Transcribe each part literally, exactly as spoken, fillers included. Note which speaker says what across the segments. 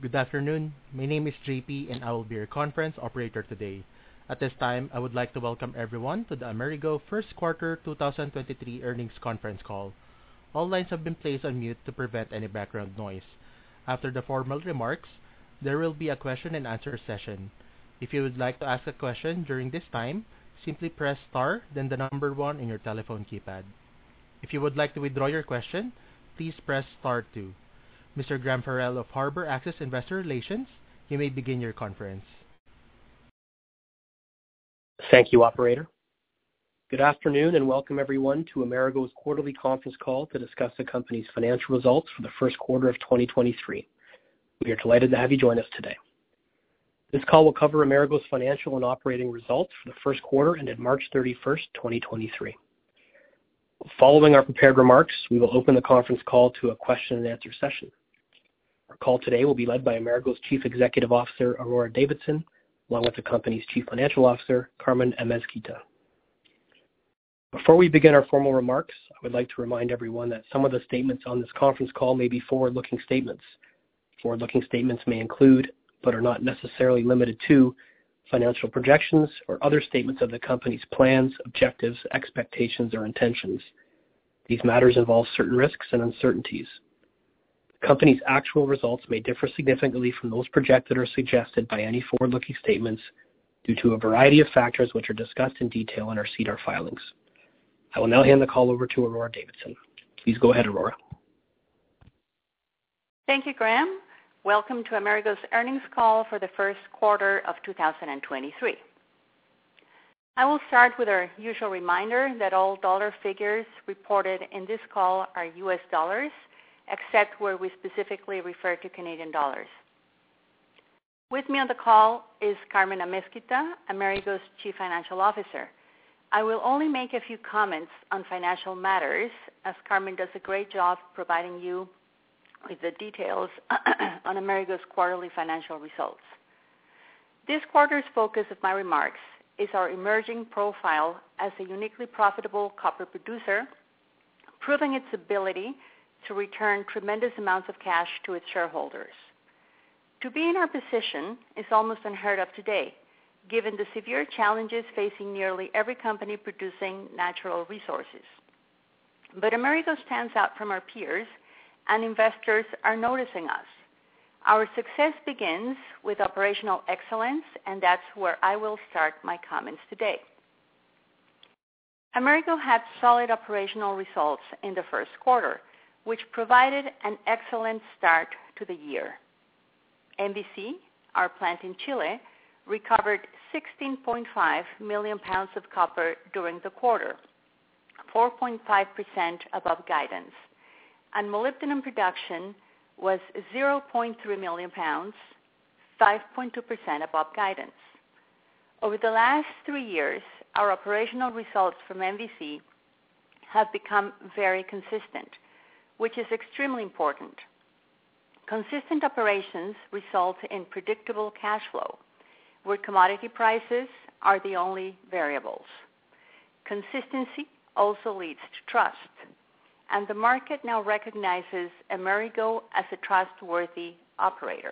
Speaker 1: Good afternoon. My name is J P, and I will be your conference operator today. At this time, I would like to welcome everyone to the Amerigo First Quarter twenty twenty-three Earnings Conference Call. All lines have been placed on mute to prevent any background noise. After the formal remarks, there will be a question and answer session. If you would like to ask a question during this time, simply press star, then the number one on your telephone keypad. If you would like to withdraw your question, please press star two. Mister Graham Farrell of Harbor Access Investor Relations, you may begin your conference.
Speaker 2: Thank you, operator. Good afternoon and welcome everyone to Amerigo's quarterly conference call to discuss the company's financial results for the first quarter of twenty twenty-three. We are delighted to have you join us today. This call will cover Amerigo's financial and operating results for the first quarter ended March thirty-first, twenty twenty-three. Following our prepared remarks, we will open the conference call to a question and answer session. Our call today will be led by Amerigo's Chief Executive Officer, Aurora Davidson, along with the company's Chief Financial Officer, Carmen Amezquita. Before we begin our formal remarks, I would like to remind everyone that some of the statements on this conference call may be forward-looking statements. Forward-looking statements may include, but are not necessarily limited to, financial projections or other statements of the company's plans, objectives, expectations, or intentions. These matters involve certain risks and uncertainties. The company's actual results may differ significantly from those projected or suggested by any forward-looking statements due to a variety of factors which are discussed in detail in our SEDAR filings. I will now hand the call over to Aurora Davidson. Please go ahead, Aurora.
Speaker 3: Thank you, Graham. Welcome to Amerigo's earnings call for the first quarter of two thousand twenty-three. I will start with our usual reminder that all dollar figures reported in this call are U S dollars, except where we specifically refer to Canadian dollars. With me on the call is Carmen Amezquita, Amerigo's Chief Financial Officer. I will only make a few comments on financial matters, as Carmen does a great job providing you with the details on Amerigo's quarterly financial results. This quarter's focus of my remarks is our emerging profile as a uniquely profitable copper producer, proving its ability to return tremendous amounts of cash to its shareholders. To be in our position is almost unheard of today, given the severe challenges facing nearly every company producing natural resources. But Amerigo stands out from our peers, and investors are noticing us. Our success begins with operational excellence, and that's where I will start my comments today. Amerigo had solid operational results in the first quarter, which provided an excellent start to the year. M V C, our plant in Chile, recovered sixteen point five million pounds of copper during the quarter, four point five percent above guidance, and molybdenum production was zero point three million pounds, five point two percent above guidance. Over the last three years, our operational results from M V C have become very consistent, which is extremely important. Consistent operations result in predictable cash flow, where commodity prices are the only variables. Consistency also leads to trust, and the market now recognizes Amerigo as a trustworthy operator.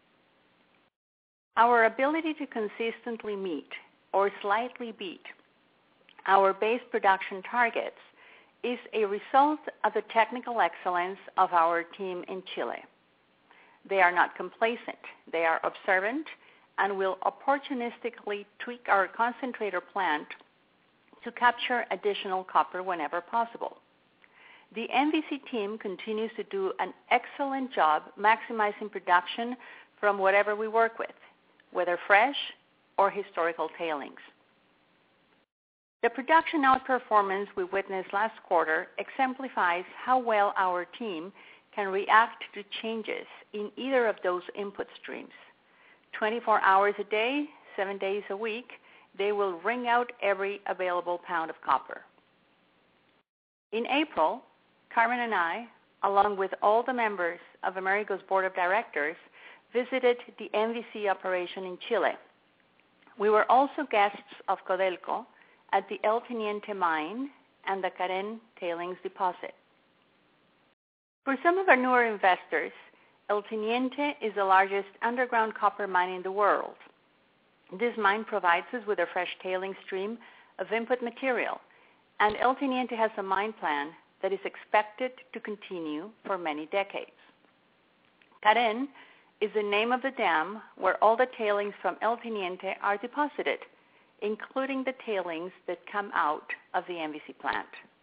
Speaker 3: Our ability to consistently meet or slightly beat our base production targets is a result of the technical excellence of our team in Chile. They are not complacent, they are observant, and will opportunistically tweak our concentrator plant to capture additional copper whenever possible. The M V C team continues to do an excellent job maximizing production from whatever we work with, whether fresh or historical tailings. The production outperformance we witnessed last quarter exemplifies how well our team can react to changes in either of those input streams. twenty-four hours a day, seven days a week, they will wring out every available pound of copper. In April, Carmen and I, along with all the members of Amerigo's board of directors, visited the M V C operation in Chile. We were also guests of Codelco at the El Teniente mine and the Carén tailings deposit. For some of our newer investors, El Teniente is the largest underground copper mine in the world. This mine provides us with a fresh tailing stream of input material, and El Teniente has a mine plan that is expected to continue for many decades. Karen is the name of the dam where all the tailings from El Teniente are deposited, including the tailings that come out of the M V C plant.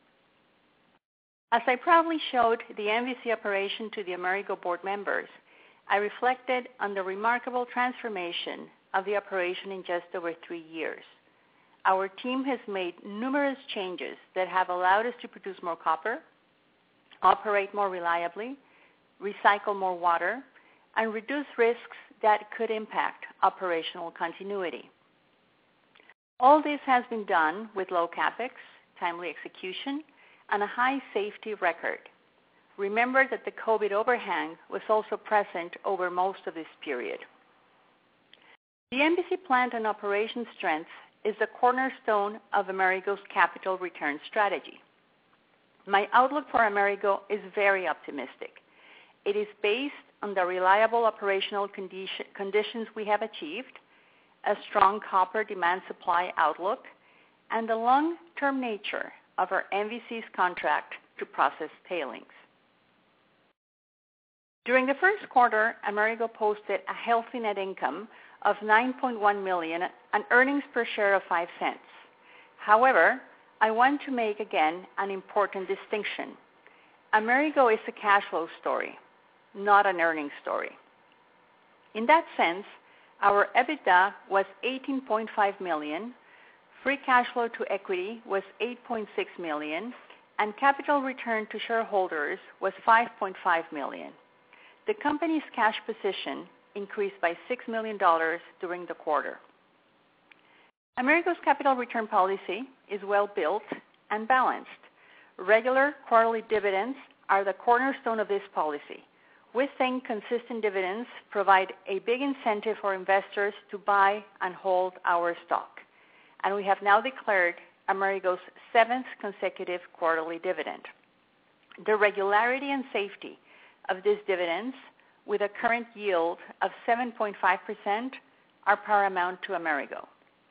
Speaker 3: As I proudly showed the M V C operation to the Amerigo board members, I reflected on the remarkable transformation of the operation in just over three years. Our team has made numerous changes that have allowed us to produce more copper, operate more reliably, recycle more water, and reduce risks that could impact operational continuity. All this has been done with low capex, timely execution, and a high safety record. Remember that the COVID overhang was also present over most of this period. The M V C plant and operation strength is the cornerstone of Amerigo's capital return strategy. My outlook for Amerigo is very optimistic. It is based on the reliable operational condition, conditions we have achieved, a strong copper demand supply outlook, and the long-term nature of our M V C's contract to process tailings. During the first quarter, Amerigo posted a healthy net income of nine point one million dollars and earnings per share of five cents. However, I want to make again an important distinction. Amerigo is a cash flow story, not an earnings story. In that sense, our EBITDA was eighteen point five million dollars, free cash flow to equity was eight point six million dollars, and capital return to shareholders was five point five million dollars. The company's cash position increased by six million dollars during the quarter. Amerigo's capital return policy is well built and balanced. Regular quarterly dividends are the cornerstone of this policy. We think consistent dividends provide a big incentive for investors to buy and hold our stock. And we have now declared Amerigo's seventh consecutive quarterly dividend. The regularity and safety of these dividends, with a current yield of seven point five percent, are paramount to Amerigo.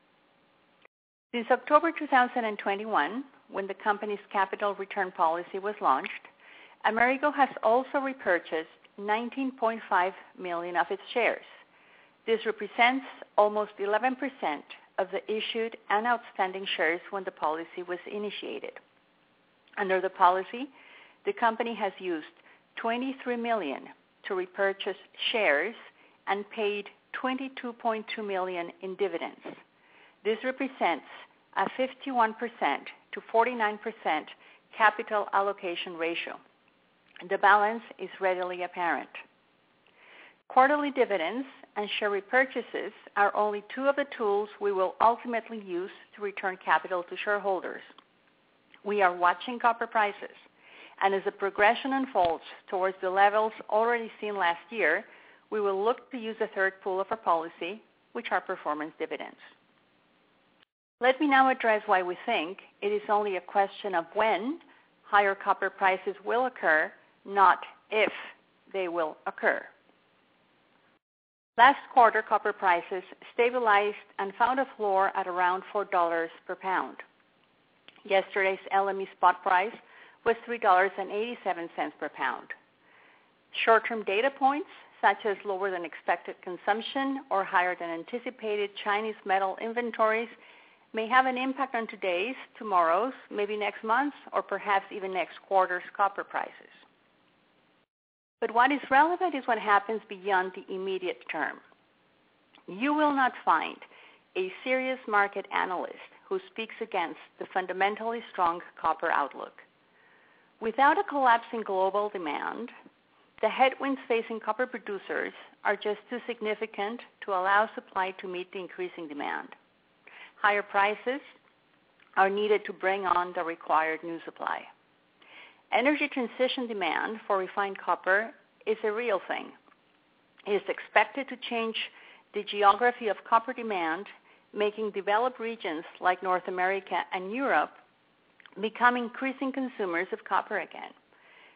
Speaker 3: Since October two thousand twenty-one, when the company's capital return policy was launched, Amerigo has also repurchased nineteen point five million of its shares. This represents almost eleven percent of the issued and outstanding shares when the policy was initiated. Under the policy, the company has used twenty-three million dollars to repurchase shares and paid twenty-two point two million dollars in dividends. This represents a fifty-one percent to forty-nine percent capital allocation ratio. The balance is readily apparent. Quarterly dividends and share repurchases are only two of the tools we will ultimately use to return capital to shareholders. We are watching copper prices, and as the progression unfolds towards the levels already seen last year, we will look to use the third pool of our policy, which are performance dividends. Let me now address why we think it is only a question of when higher copper prices will occur, not if they will occur. Last quarter, copper prices stabilized and found a floor at around four dollars per pound. Yesterday's L M E spot price was three dollars and eighty-seven cents per pound. Short-term data points, such as lower than expected consumption or higher than anticipated Chinese metal inventories, may have an impact on today's, tomorrow's, maybe next month's, or perhaps even next quarter's copper prices. But what is relevant is what happens beyond the immediate term. You will not find a serious market analyst who speaks against the fundamentally strong copper outlook. Without a collapse in global demand, the headwinds facing copper producers are just too significant to allow supply to meet the increasing demand. Higher prices are needed to bring on the required new supply. Energy transition demand for refined copper is a real thing. It is expected to change the geography of copper demand, making developed regions like North America and Europe become increasing consumers of copper again.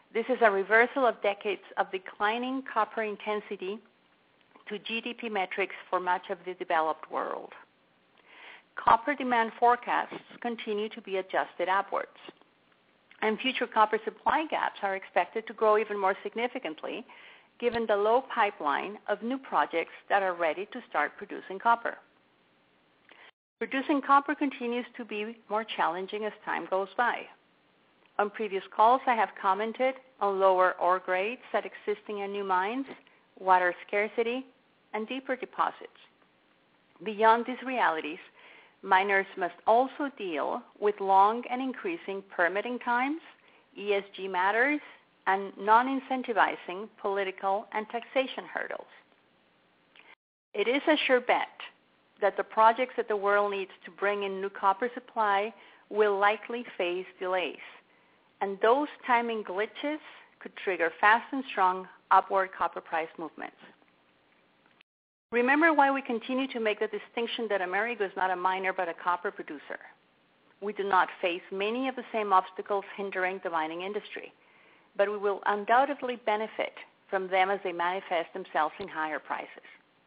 Speaker 3: This is a reversal of decades of declining copper intensity to G D P metrics for much of the developed world. Copper demand forecasts continue to be adjusted upwards, and future copper supply gaps are expected to grow even more significantly given the low pipeline of new projects that are ready to start producing copper. Producing copper continues to be more challenging as time goes by. On previous calls, I have commented on lower ore grades at existing and new mines, water scarcity, and deeper deposits. Beyond these realities, miners must also deal with long and increasing permitting times, E S G matters, and non-incentivizing political and taxation hurdles. It is a sure bet that the projects that the world needs to bring in new copper supply will likely face delays, and those timing glitches could trigger fast and strong upward copper price movements. Remember why we continue to make the distinction that Amerigo is not a miner but a copper producer. We do not face many of the same obstacles hindering the mining industry, but we will undoubtedly benefit from them as they manifest themselves in higher prices.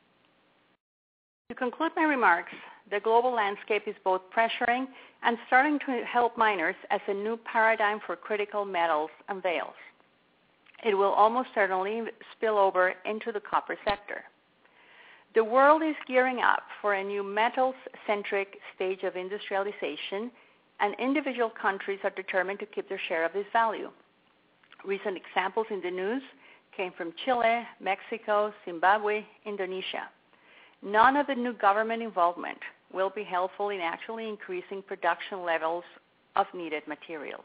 Speaker 3: To conclude my remarks, the global landscape is both pressuring and starting to help miners as a new paradigm for critical metals unveils. It will almost certainly spill over into the copper sector. The world is gearing up for a new metals-centric stage of industrialization, and individual countries are determined to keep their share of this value. Recent examples in the news came from Chile, Mexico, Zimbabwe, Indonesia. None of the new government involvement will be helpful in actually increasing production levels of needed materials.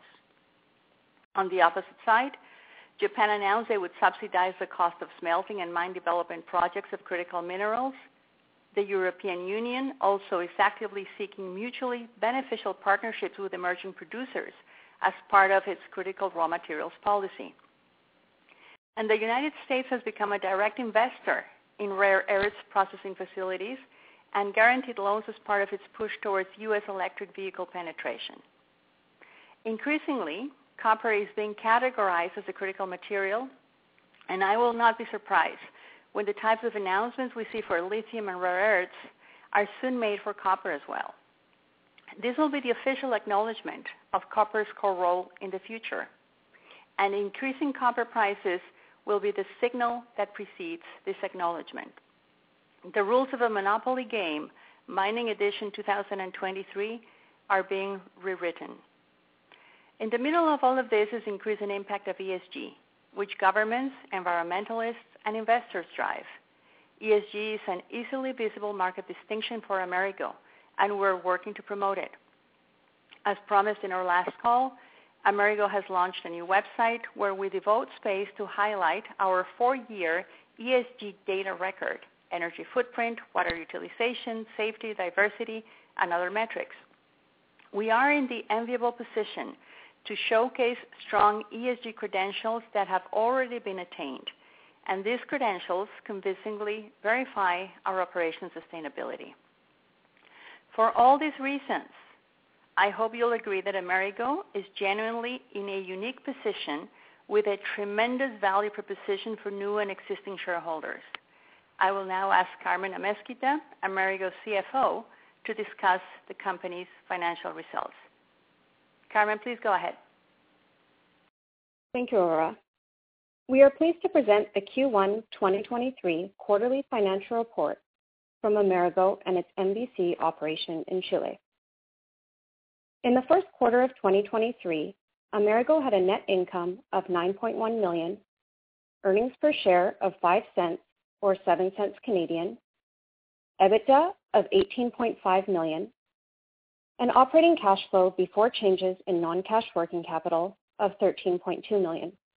Speaker 3: On the opposite side, Japan announced they would subsidize the cost of smelting and mine development projects of critical minerals. The European Union also is actively seeking mutually beneficial partnerships with emerging producers as part of its critical raw materials policy. And the United States has become a direct investor in rare earths processing facilities and guaranteed loans as part of its push towards U S electric vehicle penetration. Increasingly, copper is being categorized as a critical material, and I will not be surprised when the types of announcements we see for lithium and rare earths are soon made for copper as well. This will be the official acknowledgement of copper's core role in the future, and increasing copper prices will be the signal that precedes this acknowledgement. The rules of a monopoly game, Mining Edition two thousand twenty-three, are being rewritten. In the middle of all of this is increasing impact of E S G, which governments, environmentalists, and investors drive. E S G is an easily visible market distinction for Amerigo, and we're working to promote it. As promised in our last call, Amerigo has launched a new website where we devote space to highlight our four-year E S G data record, energy footprint, water utilization, safety, diversity, and other metrics. We are in the enviable position to showcase strong E S G credentials that have already been attained, and these credentials convincingly verify our operation sustainability. For all these reasons, I hope you'll agree that Amerigo is genuinely in a unique position with a tremendous value proposition for new and existing shareholders. I will now ask Carmen Amezquita, Amerigo's C F O, to discuss the company's financial results. Carmen, please go ahead.
Speaker 4: Thank you, Aurora. We are pleased to present the Q one twenty twenty-three quarterly financial report from Amerigo and its M B C operation in Chile. In the first quarter of twenty twenty-three, Amerigo had a net income of nine point one million dollars, earnings per share of five cents or seven cents Canadian, EBITDA of eighteen point five million dollars, and operating cash flow before changes in non-cash working capital of thirteen point two million dollars.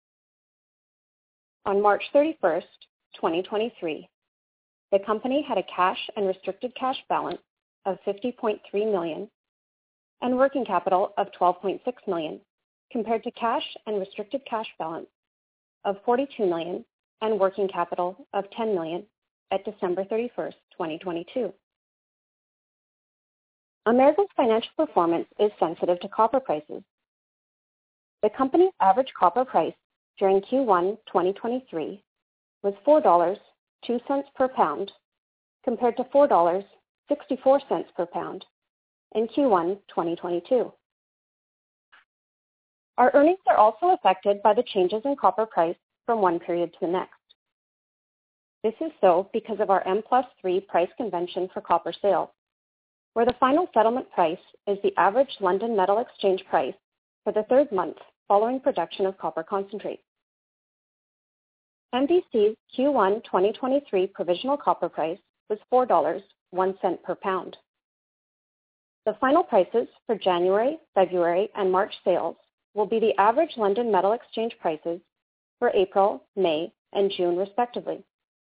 Speaker 4: On March thirty-first, twenty twenty-three, the company had a cash and restricted cash balance of fifty point three million dollars and working capital of twelve point six million dollars, compared to cash and restricted cash balance of forty-two million dollars and working capital of ten million dollars at December thirty-first, twenty twenty-two. Amerigo's financial performance is sensitive to copper prices. The company's average copper price during Q one twenty twenty-three was four dollars and two cents per pound, compared to four dollars and sixty-four cents per pound in Q one twenty twenty-two. Our earnings are also affected by the changes in copper price from one period to the next. This is so because of our M plus three price convention for copper sales, where the final settlement price is the average London Metal Exchange price for the third month following production of copper concentrate. M B C's Q one twenty twenty-three provisional copper price was four dollars and one cent per pound. The final prices for January, February, and March sales will be the average London Metal Exchange prices for April, May, and June respectively.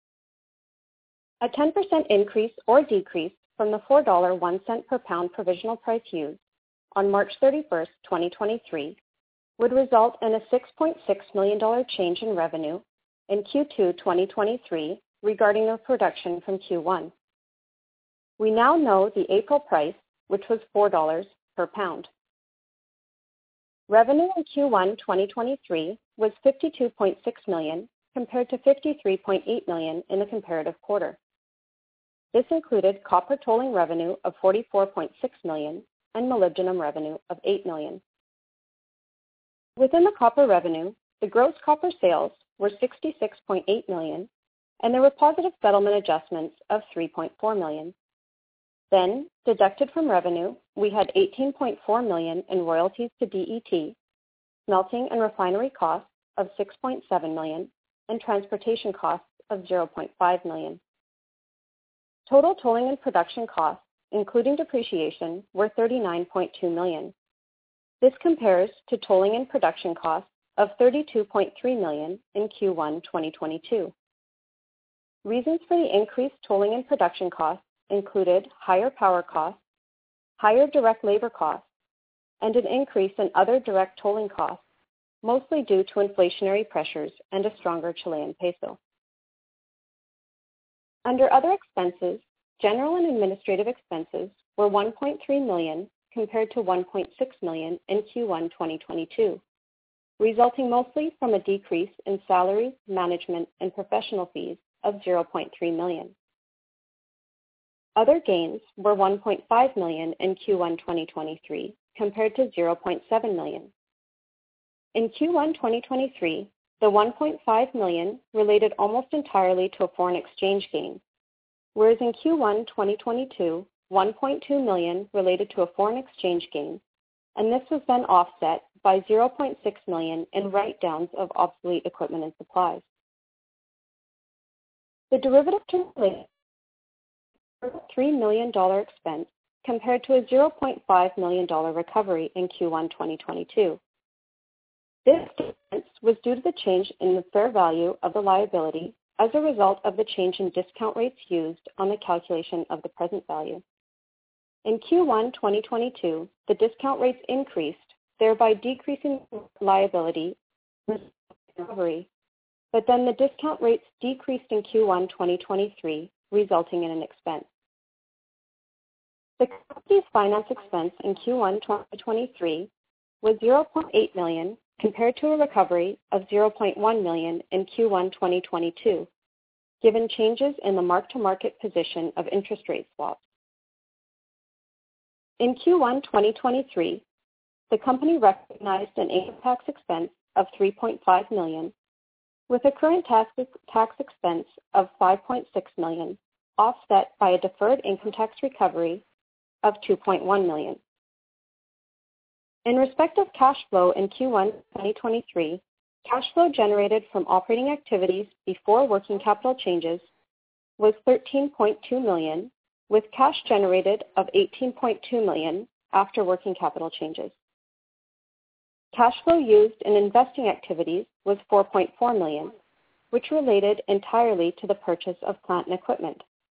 Speaker 4: A ten percent increase or decrease from the four dollars and one cent per pound provisional price used on March thirty-first, twenty twenty-three would result in a six point six million dollars change in revenue in Q two twenty twenty-three regarding the production from Q one. We now know the April price, which was four dollars per pound. Revenue in Q one twenty twenty-three was fifty-two point six million dollars compared to fifty-three point eight million dollars in the comparative quarter. This included copper tolling revenue of forty-four point six million dollars and molybdenum revenue of eight million dollars. Within the copper revenue, the gross copper sales were sixty-six point eight million dollars and there were positive settlement adjustments of three point four million dollars. Then, deducted from revenue, we had eighteen point four million dollars in royalties to D E T, smelting and refinery costs of six point seven million dollars, and transportation costs of zero point five million dollars. Total tolling and production costs, including depreciation, were thirty-nine point two million dollars. This compares to tolling and production costs of thirty-two point three million dollars in Q one twenty twenty-two. Reasons for the increased tolling and production costs included higher power costs, higher direct labor costs, and an increase in other direct tolling costs, mostly due to inflationary pressures and a stronger Chilean peso. Under other expenses, general and administrative expenses were one point three million dollars compared to one point six million dollars in Q one twenty twenty-two, resulting mostly from a decrease in salary, management, and professional fees of zero point three million dollars. Other gains were one point five million dollars in Q one twenty twenty-three compared to zero point seven million dollars. In Q one twenty twenty-three, the one point five million dollars related almost entirely to a foreign exchange gain, whereas in Q one twenty twenty-two, one point two million dollars related to a foreign exchange gain, and this was then offset by zero point six million dollars in write-downs of obsolete equipment and supplies. The derivative translation three million dollars expense compared to a zero point five million dollars recovery in Q one twenty twenty-two. This difference was due to the change in the fair value of the liability as a result of the change in discount rates used on the calculation of the present value. In Q one twenty twenty-two, the discount rates increased, thereby decreasing liability recovery, but then the discount rates decreased in Q one twenty twenty-three, resulting in an expense. The company's finance expense in Q one twenty twenty-three was zero point eight million dollars compared to a recovery of zero point one million dollars in Q one twenty twenty-two, given changes in the mark-to-market position of interest rate swaps. In Q one twenty twenty-three, the company recognized an income tax expense of three point five million dollars with a current tax, tax expense of five point six million dollars, offset by a deferred income tax recovery of two point one million dollars. In respect of cash flow in Q one twenty twenty-three, cash flow generated from operating activities before working capital changes was thirteen point two million dollars, with cash generated of eighteen point two million dollars after working capital changes. Cash flow used in investing activities was four point four million dollars, which related entirely to the purchase of plant and equipment.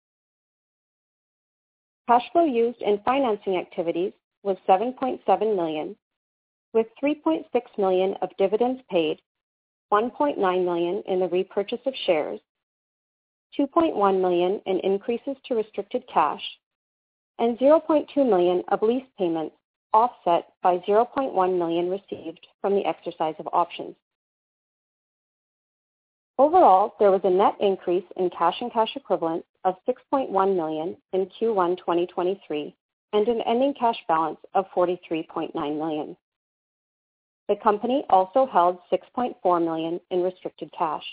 Speaker 4: Cash flow used in financing activities was seven point seven million dollars, with three point six million dollars of dividends paid, one point nine million dollars in the repurchase of shares, two point one million dollars in increases to restricted cash, and zero point two million dollars of lease payments, offset by zero point one million dollars received from the exercise of options. Overall, there was a net increase in cash and cash equivalents of six point one million dollars in Q one twenty twenty-three and an ending cash balance of forty-three point nine million dollars. The company also held six point four million dollars in restricted cash.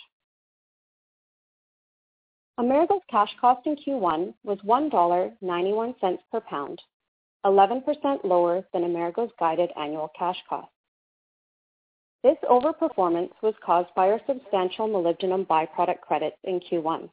Speaker 4: Amerigo's cash cost in Q one was one dollar and ninety-one cents per pound, eleven percent lower than Amerigo's guided annual cash cost. This overperformance was caused by our substantial molybdenum byproduct credits in Q one.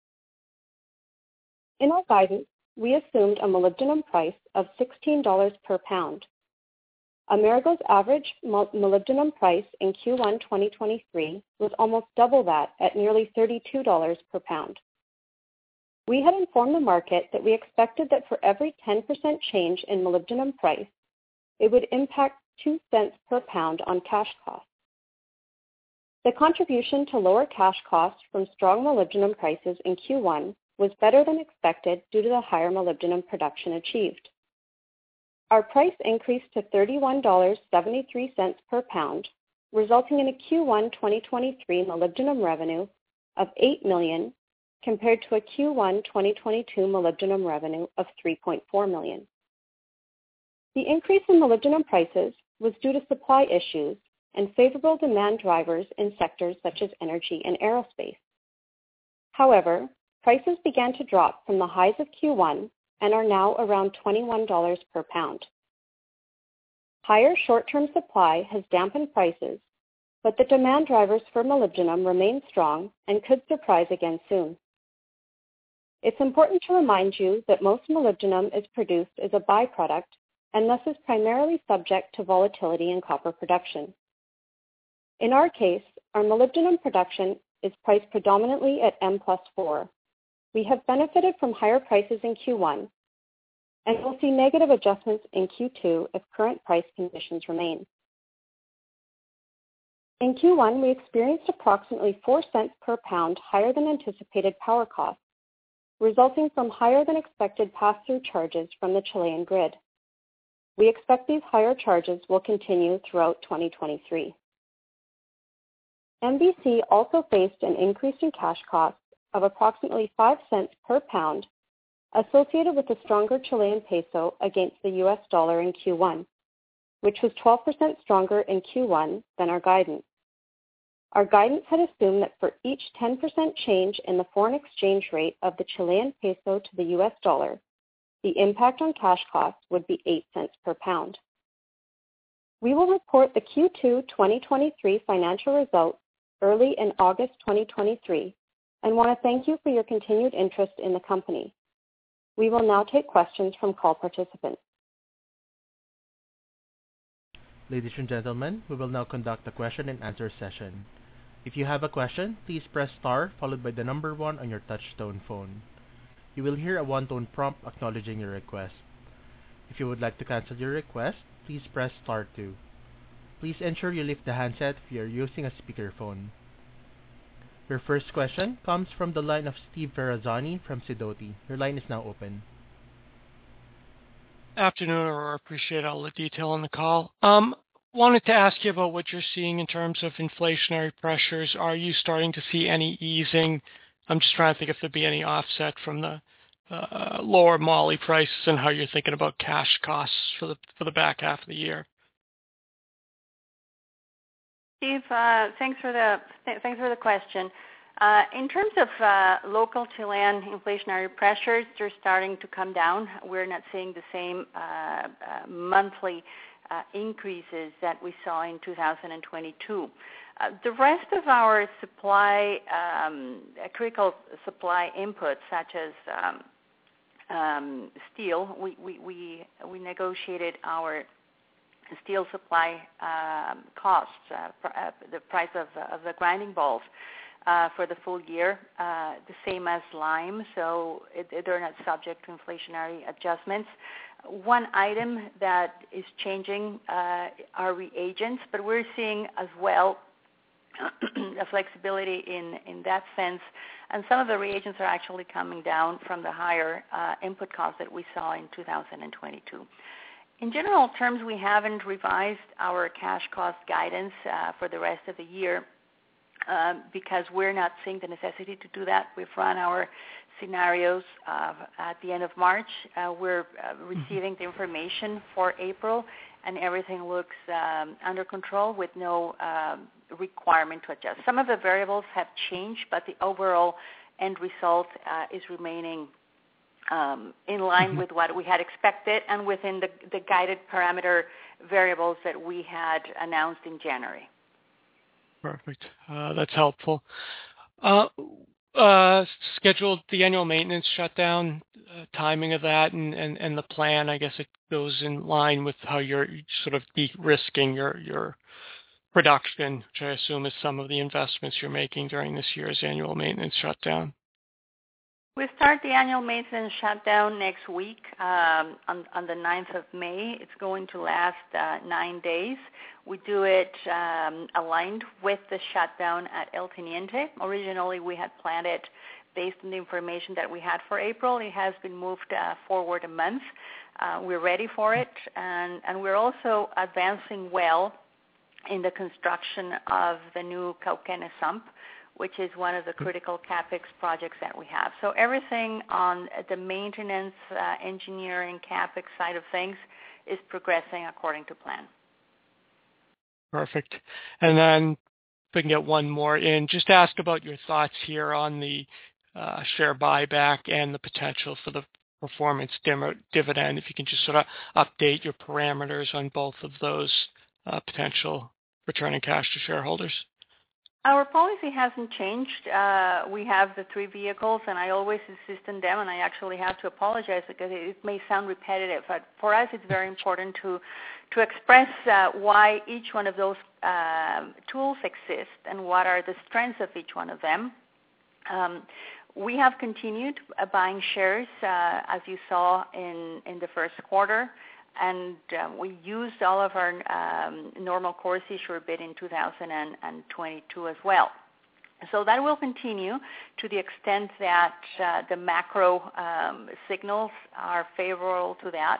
Speaker 4: In our guidance, we assumed a molybdenum price of sixteen dollars per pound. Amerigo's average molybdenum price in Q one twenty twenty-three was almost double that at nearly thirty-two dollars per pound. We had informed the market that we expected that for every ten percent change in molybdenum price, it would impact two cents per pound on cash costs. The contribution to lower cash costs from strong molybdenum prices in Q one was better than expected due to the higher molybdenum production achieved. Our price increased to thirty-one dollars and seventy-three cents per pound, resulting in a Q one twenty twenty-three molybdenum revenue of eight million dollars compared to a Q one twenty twenty-two molybdenum revenue of three point four million dollars. The increase in molybdenum prices was due to supply issues and favorable demand drivers in sectors such as energy and aerospace. However, prices began to drop from the highs of Q one and are now around twenty-one dollars per pound. Higher short-term supply has dampened prices, but the demand drivers for molybdenum remain strong and could surprise again soon. It's important to remind you that most molybdenum is produced as a byproduct and thus is primarily subject to volatility in copper production. In our case, our molybdenum production is priced predominantly at M plus four. We have benefited from higher prices in Q one, and will see negative adjustments in Q two if current price conditions remain. In Q one, we experienced approximately four cents per pound higher than anticipated power costs, resulting from higher than expected pass-through charges from the Chilean grid. We expect these higher charges will continue throughout twenty twenty-three. M B C also faced an increase in cash costs of approximately five cents per pound associated with the stronger Chilean peso against the U S dollar in Q one, which was twelve percent stronger in Q one than our guidance. Our guidance had assumed that for each ten percent change in the foreign exchange rate of the Chilean peso to the U S dollar, the impact on cash costs would be eight cents per pound. We will report the Q two twenty twenty-three financial results early in August twenty twenty-three and want to thank you for your continued interest in the company. We will now take questions from call participants.
Speaker 1: Ladies and gentlemen, we will now conduct a question and answer session. If you have a question, please press star followed by the number one on your touch-tone phone. You will hear a one-tone prompt acknowledging your request. If you would like to cancel your request, please press star two. Please ensure you lift the handset if you are using a speakerphone. Your first question comes from the line of Steve Ferazani from Sidoti. Your line is now open.
Speaker 5: Afternoon, or appreciate all the detail on the call. Um, wanted to ask you about what you're seeing in terms of inflationary pressures. Are you starting to see any easing? I'm just trying to think if there'd be any offset from the uh, lower moly prices and how you're thinking about cash costs for the for the back half of the year.
Speaker 3: Steve, uh, thanks for the th- thanks for the question. Uh, in terms of uh, local Chilean inflationary pressures, they're starting to come down. We're not seeing the same uh, uh, monthly uh, increases that we saw in two thousand twenty-two. Uh, the rest of our supply, um, critical supply inputs, such as um, um, steel, we, we, we, we negotiated our steel supply um, costs, uh, pr- uh, the price of, uh, of the grinding balls uh, for the full year, uh, the same as lime, so it, they're not subject to inflationary adjustments. One item that is changing uh, are reagents, but we're seeing as well a flexibility in, in that sense, and some of the reagents are actually coming down from the higher uh, input costs that we saw in two thousand twenty-two. In general terms, we haven't revised our cash cost guidance uh, for the rest of the year. uh, because we're not seeing the necessity to do that. We've run our scenarios uh, at the end of March. Uh, we're uh, receiving the information for April, and everything looks um, under control with no um, requirement to adjust. Some of the variables have changed, but the overall end result uh, is remaining um, in line mm-hmm. with what we had expected and within the, the guided parameter variables that we had announced in January.
Speaker 5: Perfect. Uh, that's helpful. Uh, uh, scheduled the annual maintenance shutdown, uh, timing of that, and, and, and the plan. I guess it goes in line with how you're sort of de-risking your your production, which I assume is some of the investments you're making during this year's annual maintenance shutdown.
Speaker 3: We start the annual maintenance shutdown next week um, on, on the ninth of May. It's going to last uh, nine days. We do it um, aligned with the shutdown at El Teniente. Originally, we had planned it based on the information that we had for April. It has been moved uh, forward a month. Uh, we're ready for it, and, and we're also advancing well in the construction of the new Cauquenes sump, which is one of the critical CapEx projects that we have. So everything on the maintenance, uh, engineering, CapEx side of things is progressing according to plan.
Speaker 5: Perfect. And then if we can get one more in, just ask about your thoughts here on the uh, share buyback and the potential for the performance dim- dividend. If you can just sort of update your parameters on both of those uh, potential returning cash to shareholders.
Speaker 3: Our policy hasn't changed. Uh, we have the three vehicles, and I always insist on them, and I actually have to apologize because it may sound repetitive, but for us it's very important to to express uh, why each one of those uh, tools exist and what are the strengths of each one of them. Um, we have continued uh, buying shares, uh, as you saw in, in the first quarter. And uh, we used all of our um, normal course issuer bid in two thousand twenty-two as well. So that will continue to the extent that uh, the macro um, signals are favorable to that,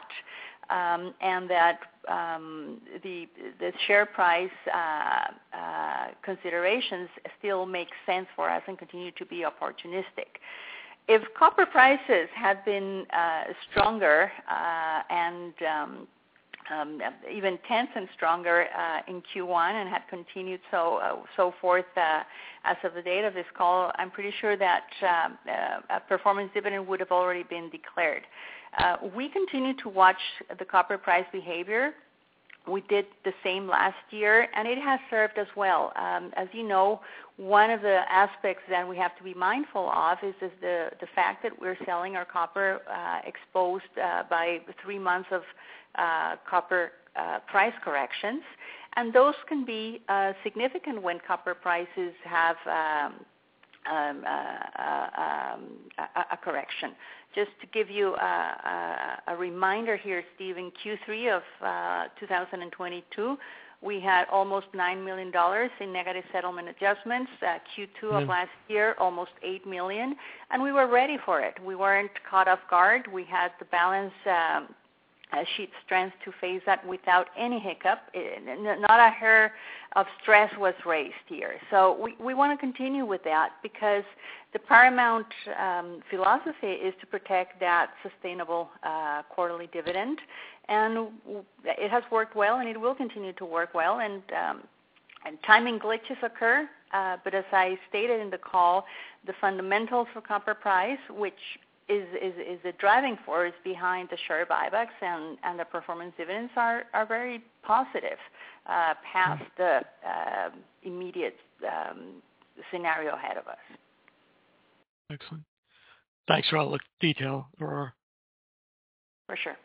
Speaker 3: um, and that um, the the share price uh, uh, considerations still make sense for us and continue to be opportunistic. If copper prices had been uh, stronger uh, and um, um, even ten cents stronger uh, in Q one and had continued so uh, so forth uh, as of the date of this call, I'm pretty sure that um, uh, a performance dividend would have already been declared. Uh, we continue to watch the copper price behavior. We did the same last year, and it has served us well. Um, as you know, one of the aspects that we have to be mindful of is, is the, the fact that we're selling our copper uh, exposed uh, by three months of uh, copper uh, price corrections, and those can be uh, significant when copper prices have um, um, uh, uh, um, a, a correction. Just to give you a, a, a reminder here, Steve, in Q three of uh, two thousand twenty-two, we had almost nine million dollars in negative settlement adjustments. Uh, Q two mm. of last year, almost eight million dollars, and we were ready for it. We weren't caught off guard. We had the balance um, uh, sheet strength to face that without any hiccup. It, not a hair of stress was raised here. So we, we want to continue with that because the paramount um, philosophy is to protect that sustainable uh, quarterly dividend. And it has worked well, and it will continue to work well. And, um, and timing glitches occur, uh, but as I stated in the call, the fundamentals for copper price, which is, is, is the driving force behind the share buybacks and, and the performance dividends, are, are very positive uh, past the uh, immediate um, scenario ahead of us.
Speaker 5: Excellent. Thanks for all the detail, Aurora.
Speaker 3: For sure.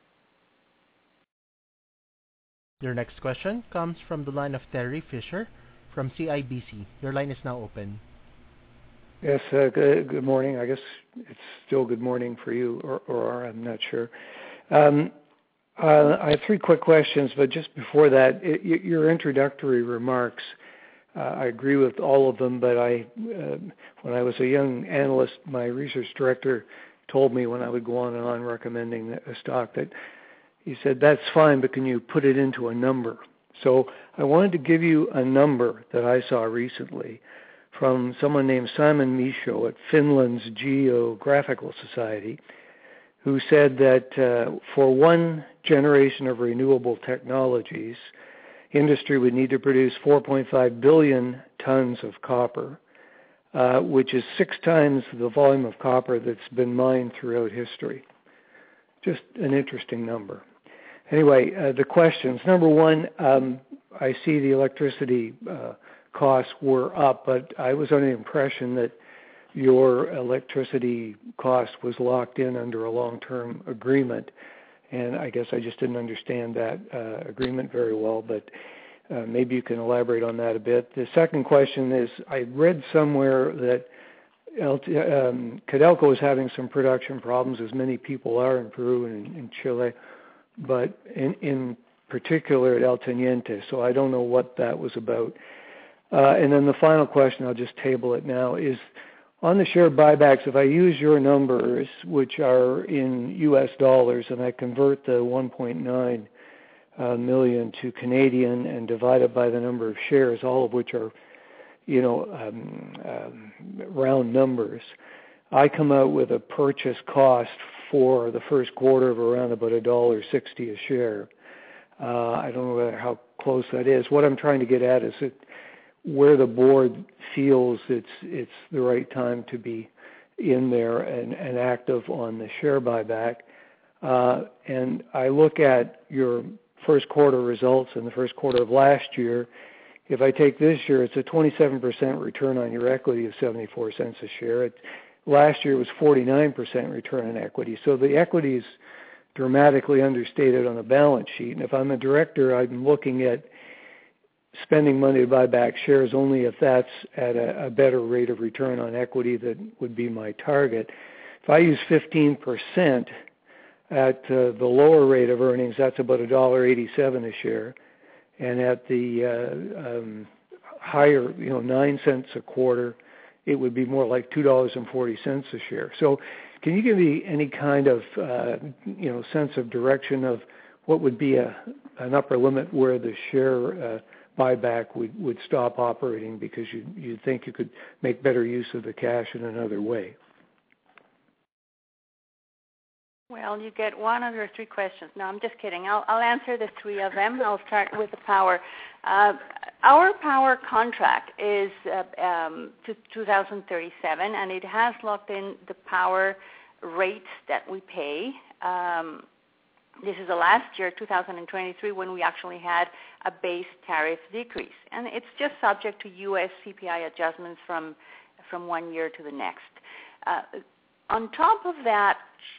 Speaker 1: Your next question comes from the line of Terry Fisher from C I B C. Your line is now open.
Speaker 6: Yes, uh, good, good morning. I guess it's still good morning for you, or, or I'm not sure. Um, uh, I have three quick questions, but just before that, it, your introductory remarks, uh, I agree with all of them, but I, uh, when I was a young analyst, my research director told me when I would go on and on recommending a stock that he said, that's fine, but can you put it into a number? So I wanted to give you a number that I saw recently from someone named Simon Michaud at Finland's Geographical Society, who said that uh, for one generation of renewable technologies, industry would need to produce four point five billion tons of copper, uh, which is six times the volume of copper that's been mined throughout history. Just an interesting number. Anyway, uh, the questions. Number one, um, I see the electricity uh, costs were up, but I was under the impression that your electricity cost was locked in under a long-term agreement, and I guess I just didn't understand that uh, agreement very well, but uh, maybe you can elaborate on that a bit. The second question is, I read somewhere that um, Codelco is having some production problems, as many people are in Peru and in, in Chile, but in, in particular at El Teniente, so I don't know what that was about. Uh, and then the final question, I'll just table it now, is on the share buybacks, if I use your numbers, which are in U S dollars, and I convert the one point nine uh, million to Canadian and divide it by the number of shares, all of which are, you know, um, um, round numbers, I come out with a purchase cost for the first quarter of around about one dollar sixty a share. Uh, I don't know how close that is. What I'm trying to get at is that where the board feels it's it's the right time to be in there and, and active on the share buyback. Uh, and I look at your first quarter results in the first quarter of last year. If I take this year, it's a twenty-seven percent return on your equity of seventy-four cents a share. It, last year it was forty-nine percent return on equity. So the equity is dramatically understated on the balance sheet. And if I'm a director, I'm looking at spending money to buy back shares only if that's at a, a better rate of return on equity that would be my target. If I use fifteen percent at uh, the lower rate of earnings, that's about one dollar eighty-seven a share. And at the uh, um, higher, you know, nine cents a quarter, it would be more like two dollars and forty cents a share. So can you give me any kind of, uh, you know, sense of direction of what would be a, an upper limit where the share uh, buyback would, would stop operating because you you think you could make better use of the cash in another way?
Speaker 3: Well, you get one out of three questions. No, I'm just kidding. I'll, I'll answer the three of them. I'll start with the power. Uh, our power contract is uh, um, to two thousand thirty-seven, and it has locked in the power rates that we pay. Um, This is the last year, two thousand twenty-three, when we actually had a base tariff decrease. And it's just subject to U S C P I adjustments from from one year to the next. Uh, on top of that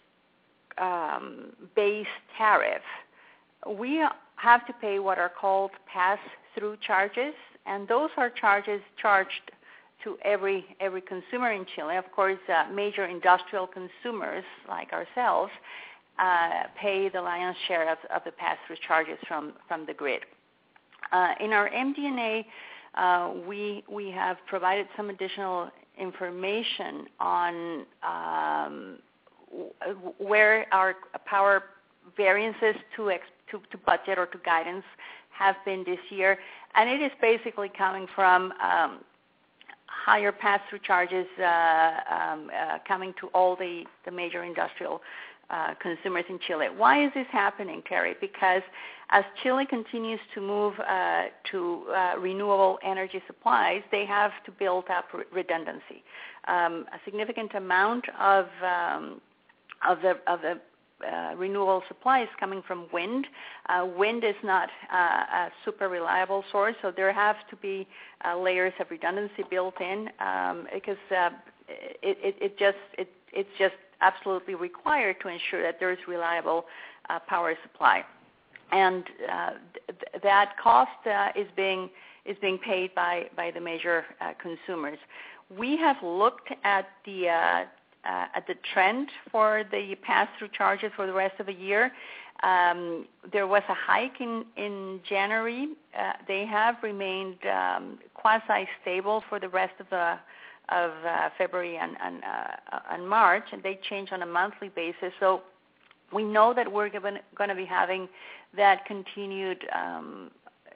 Speaker 3: um, base tariff, we have to pay what are called pass-through charges, and those are charges charged to every every consumer in Chile. Of course, uh, major industrial consumers like ourselves Uh, pay the lion's share of, of the pass-through charges from, from the grid. Uh, in our M D and A, uh, we we have provided some additional information on um, w- where our power variances to, ex- to to budget or to guidance have been this year, and it is basically coming from um, higher pass-through charges uh, um, uh, coming to all the, the major industrial Uh, consumers in Chile. Why is this happening, Terry? Because as Chile continues to move uh, to uh, renewable energy supplies, they have to build up re- redundancy. Um, a significant amount of um, of the of the uh, renewable supply is coming from wind. Uh, wind is not uh, a super reliable source, so there have to be uh, layers of redundancy built in um, because uh, it, it, it just it, it's just absolutely required to ensure that there is reliable uh, power supply, and uh, th- that cost uh, is being is being paid by by the major uh, consumers. We have looked at the uh, uh, at the trend for the pass-through charges for the rest of the year. Um, there was a hike in in January. Uh, they have remained um, quasi-stable for the rest of the of uh, February and, and, uh, and March, and they change on a monthly basis. So we know that we're going to be having that continued um,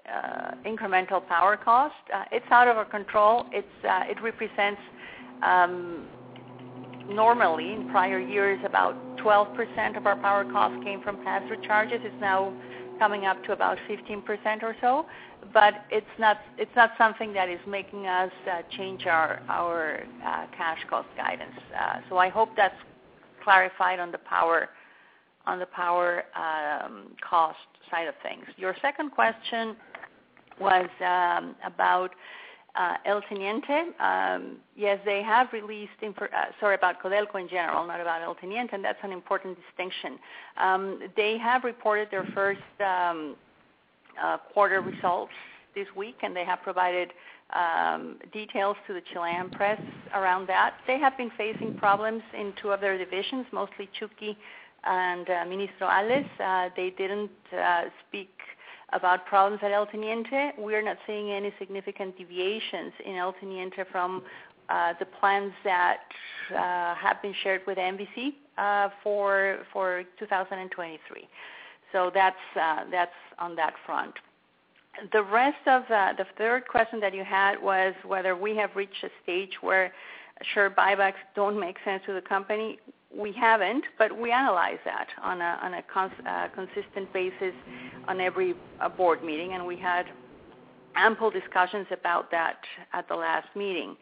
Speaker 3: uh, incremental power cost. Uh, it's out of our control. It's uh, it represents um, normally in prior years about twelve percent of our power costs came from pass-through charges. It's now coming up to about fifteen percent or so, but it's not it's not something that is making us uh, change our our uh, cash cost guidance. Uh, so I hope that's clarified on the power on the power um, cost side of things. Your second question was um, about uh, El Teniente. Um, yes, they have released, info, uh, sorry, about Codelco in general, not about El Teniente, and that's an important distinction. Um, they have reported their first um, uh, quarter results this week, and they have provided um, details to the Chilean press around that. They have been facing problems in two of their divisions, mostly Chuqui and uh, Ministro Ales. Uh, they didn't uh, speak about problems at El Teniente. We're not seeing any significant deviations in El Teniente from uh, the plans that uh, have been shared with N B C uh, for for two thousand twenty-three. So that's uh, that's on that front. The rest of uh, the third question that you had was whether we have reached a stage where share buybacks don't make sense to the company. We haven't, but we analyze that on a, on a cons, uh, consistent basis on every uh, board meeting, and we had ample discussions about that at the last meeting.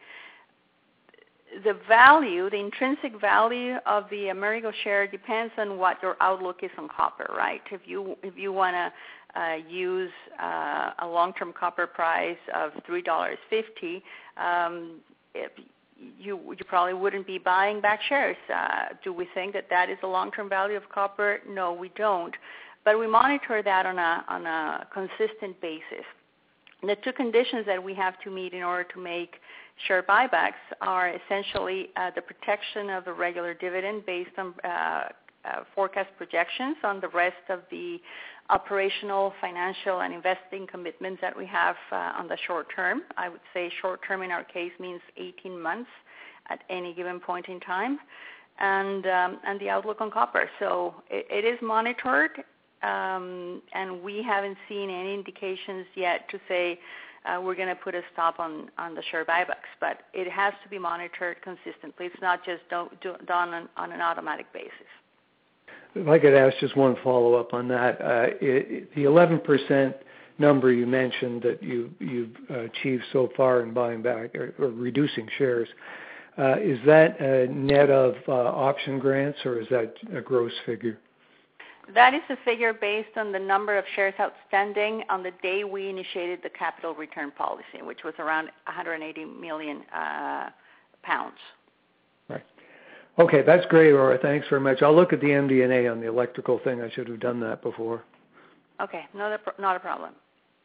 Speaker 3: The value, the intrinsic value of the Amerigo share depends on what your outlook is on copper, right? If you if you want to uh, use uh, a long-term copper price of three dollars and fifty cents, um, if You, you probably wouldn't be buying back shares. Uh, do we think that that is the long-term value of copper? No, we don't. But we monitor that on a on a consistent basis. The two conditions that we have to meet in order to make share buybacks are essentially uh, the protection of the regular dividend based on uh, uh, forecast projections on the rest of the operational, financial, and investing commitments that we have uh, on the short term. I would say short term in our case means eighteen months at any given point in time, and um, and the outlook on copper. So it, it is monitored, um, and we haven't seen any indications yet to say uh, we're going to put a stop on, on the share buybacks, but it has to be monitored consistently. It's not just do, do, done on, on an automatic basis.
Speaker 6: If I could ask just one follow-up on that. Uh, it, the eleven percent number you mentioned that you, you've achieved so far in buying back or, or reducing shares, uh, is that a net of uh, option grants, or is that a gross figure?
Speaker 3: That is a figure based on the number of shares outstanding on the day we initiated the capital return policy, which was around one hundred eighty million uh, pounds.
Speaker 6: Right. Okay, that's great, Aurora. Thanks very much. I'll look at the M D N A on the electrical thing. I should have done that before.
Speaker 3: Okay, not a, not a problem.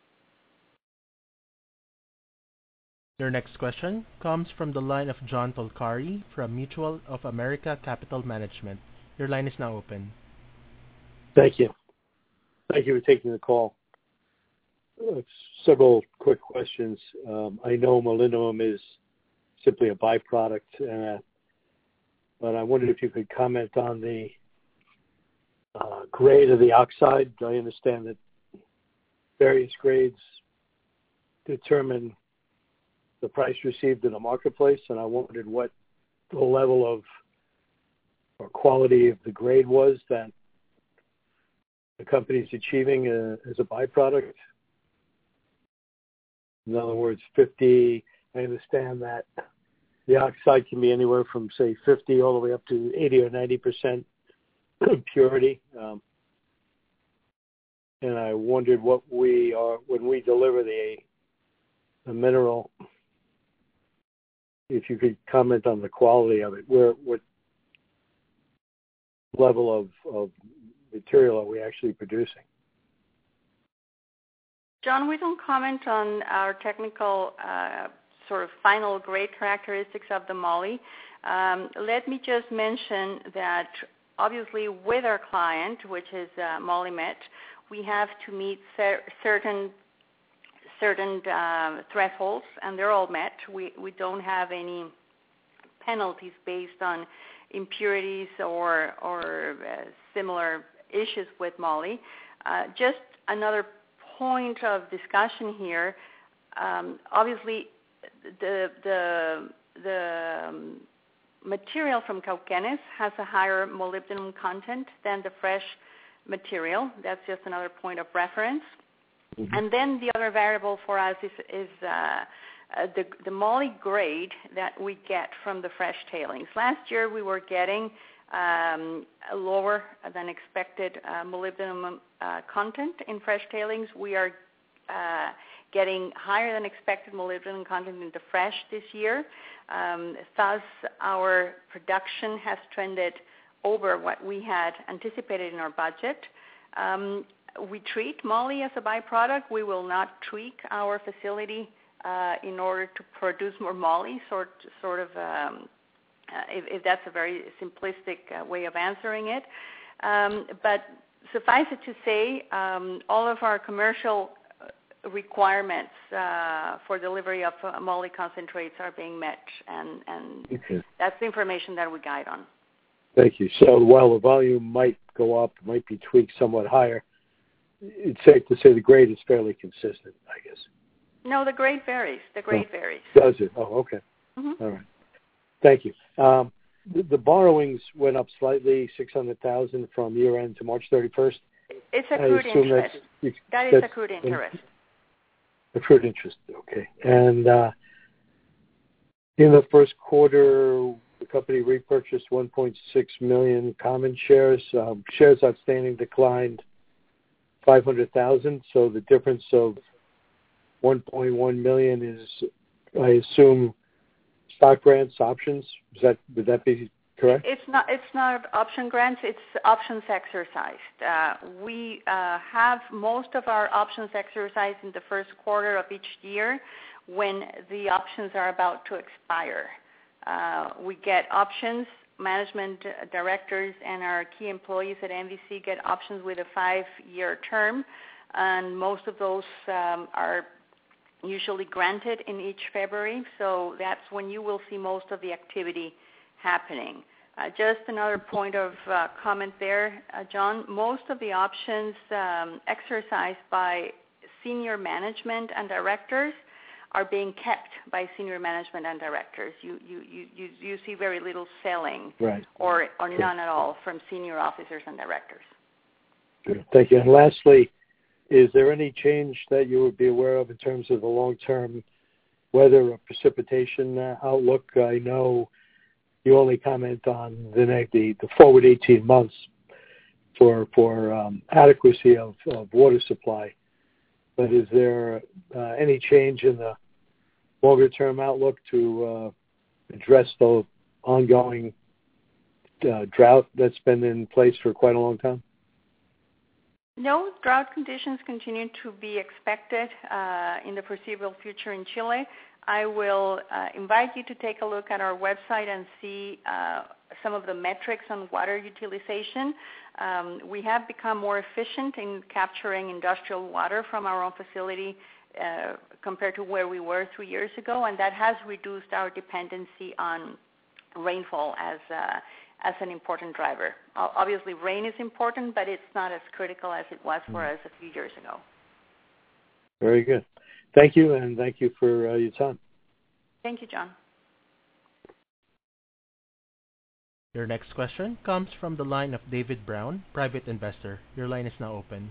Speaker 1: Your next question comes from the line of John Tolcari from Mutual of America Capital Management. Your line is now open.
Speaker 7: Thank you. Thank you for taking the call. Uh, several quick questions. Um, I know molybdenum is simply a byproduct, uh, but I wondered if you could comment on the uh, grade of the oxide. I understand that various grades determine the price received in the marketplace, and I wondered what the level of or quality of the grade was that the company's achieving uh, as a byproduct. In other words, fifty, I understand that the oxide can be anywhere from, say, fifty all the way up to eighty or ninety percent purity. Um, and I wondered what we are, when we deliver the, the mineral, if you could comment on the quality of it. Where, what level of, of material are we actually producing?
Speaker 3: John, we don't comment on our technical uh, sort of final grade characteristics of the moly. Um, let me just mention that obviously with our client, which is uh, MolyMet, we have to meet cer- certain certain uh, thresholds, and they're all met. We we don't have any penalties based on impurities or or uh, similar issues with moly. Uh, just another point of discussion here, um, obviously the the the um, material from Cauquenes has a higher molybdenum content than the fresh material. That's just another point of reference. Mm-hmm. And then the other variable for us is, is uh, uh, the, the moly grade that we get from the fresh tailings. Last year we were getting um, a lower than expected uh, molybdenum uh, content in fresh tailings. We are uh, getting higher than expected molybdenum content in the fresh this year. Um, thus, our production has trended over what we had anticipated in our budget. Um, we treat moly as a byproduct. We will not tweak our facility uh, in order to produce more moly, sort, sort of, um, uh, if, if that's a very simplistic uh, way of answering it. Um, but suffice it to say, um, all of our commercial requirements uh, for delivery of uh, moly concentrates are being met, and, and okay. That's the information that we guide on.
Speaker 7: Thank you. So while the volume might go up, might be tweaked somewhat higher, it's safe to say the grade is fairly consistent, I guess.
Speaker 3: No, the grade varies. The grade
Speaker 7: oh,
Speaker 3: varies.
Speaker 7: Does it? Oh, okay. Mm-hmm. All right. Thank you. Um, the, the borrowings went up slightly, six hundred thousand dollars from year-end to March thirty-first.
Speaker 3: It's accrued interest.
Speaker 7: That's,
Speaker 3: that is accrued interest.
Speaker 7: In, accrued interest, okay. And uh, in the first quarter, the company repurchased one point six million common shares. Um, shares outstanding declined five hundred thousand. So the difference of one point one million is, I assume, stock grants, options. Is that would that be correct?
Speaker 3: It's not. It's not option grants. It's options exercised. Uh, we uh, have most of our options exercised in the first quarter of each year, when the options are about to expire. Uh, we get options. Management uh, directors and our key employees at M V C get options with a five-year term, and most of those um, are usually granted in each February. So that's when you will see most of the activity happening. Uh, just another point of uh, comment there, uh, John. Most of the options um, exercised by senior management and directors are being kept by senior management and directors. You you you you, you see very little selling,
Speaker 7: right.
Speaker 3: or or sure. none at all from senior officers and directors.
Speaker 7: Good. Thank you. And lastly, is there any change that you would be aware of in terms of the long-term weather or precipitation uh, outlook? I know you only comment on the the, the forward eighteen months for for um, adequacy of, of water supply. But is there uh, any change in the longer-term outlook to uh, address the ongoing uh, drought that's been in place for quite a long time?
Speaker 3: No, drought conditions continue to be expected uh, in the foreseeable future in Chile. I will uh, invite you to take a look at our website and see uh, some of the metrics on water utilization. Um, we have become more efficient in capturing industrial water from our own facility uh, compared to where we were three years ago, and that has reduced our dependency on rainfall as uh, as an important driver. Obviously, rain is important, but it's not as critical as it was for us a few years ago.
Speaker 7: Very good. Thank you, and thank you for uh, your time.
Speaker 3: Thank you, John.
Speaker 1: Your next question comes from the line of David Brown, private investor. Your line is now open.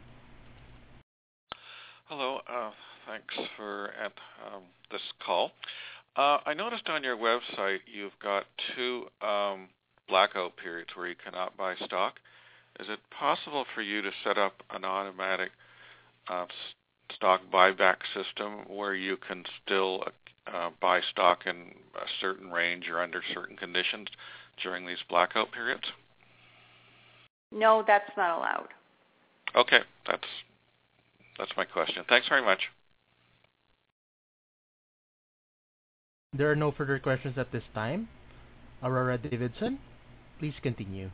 Speaker 8: Hello. Uh, thanks for at, um, this call. Uh, I noticed on your website you've got two um, blackout periods where you cannot buy stock. Is it possible for you to set up an automatic uh, stock buyback system where you can still uh, buy stock in a certain range or under certain conditions during these blackout periods?
Speaker 3: No, that's not allowed.
Speaker 8: Okay, that's that's my question. Thanks very much.
Speaker 1: There are no further questions at this time. Aurora Davidson, please continue.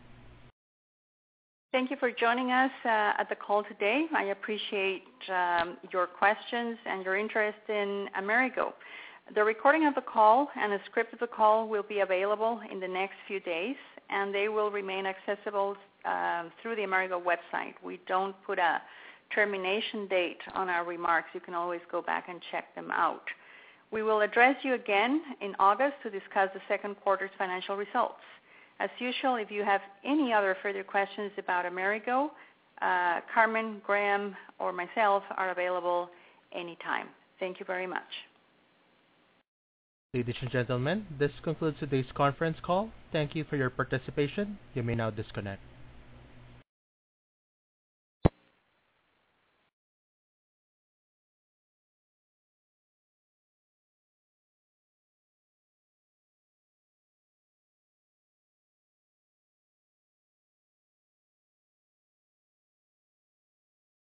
Speaker 3: Thank you for joining us uh, at the call today. I appreciate um, your questions and your interest in Amerigo. The recording of the call and a script of the call will be available in the next few days, and they will remain accessible uh, through the Amerigo website. We don't put a termination date on our remarks. You can always go back and check them out. We will address you again in August to discuss the second quarter's financial results. As usual, if you have any other further questions about Amerigo, uh, Carmen, Graham, or myself are available anytime. Thank you very much.
Speaker 1: Ladies and gentlemen, this concludes today's conference call. Thank you for your participation. You may now disconnect.